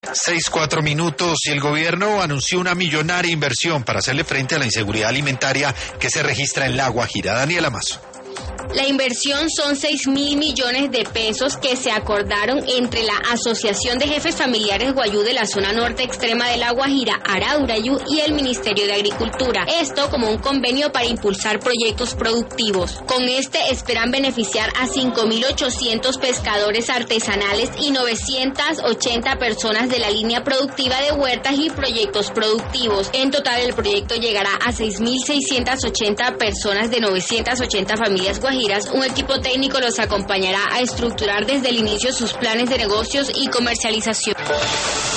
6:04 y el gobierno anunció una millonaria inversión para hacerle frente a la inseguridad alimentaria que se registra en La Guajira. Daniela Mazo. La inversión son 6.000 millones de pesos que se acordaron entre la Asociación de Jefes Familiares Guayú de la zona norte extrema de La Guajira, Araurayú, y el Ministerio de Agricultura. Esto como un convenio para impulsar proyectos productivos. Con este esperan beneficiar a 5.800 pescadores artesanales y 980 personas de la línea productiva de huertas y proyectos productivos. En total, el proyecto llegará a 6.680 personas de 980 familias guajiras. Un equipo técnico los acompañará a estructurar desde el inicio sus planes de negocios y comercialización.